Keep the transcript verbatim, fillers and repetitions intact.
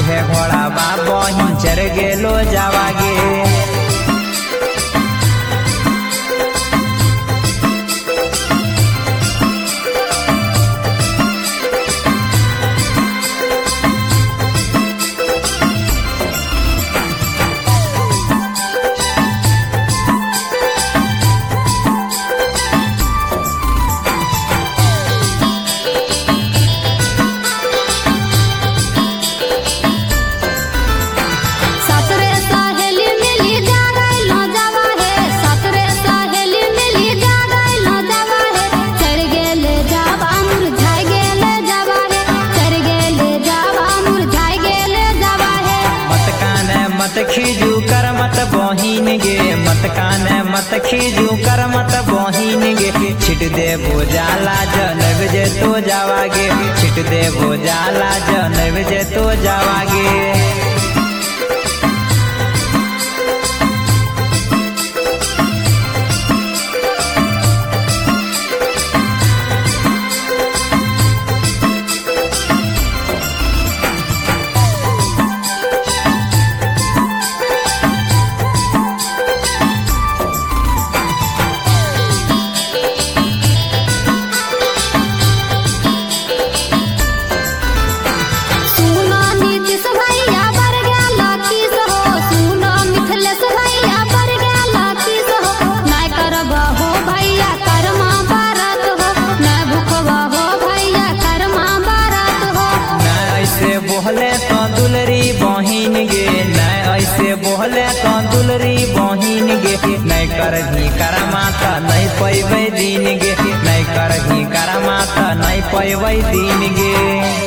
उहे घोड़ा बा बहिन चर गेलो जावागे। मत खीजू कर मत बहिन गे, मत काने मत खीजू कर मत बहिन गे। छिट दे भोजाला जनब जे तो जावागे, छिट दे भोजाला जनब जे तो जावागे। बोहले तो दुलरी बहिन गे, नहीं ऐसे बोहले तो दुलरी बहिन गे। नहीं करही करमाता नहीं पैबै दिन गे, नहीं करही करमाता नहीं पैबै दिन गे।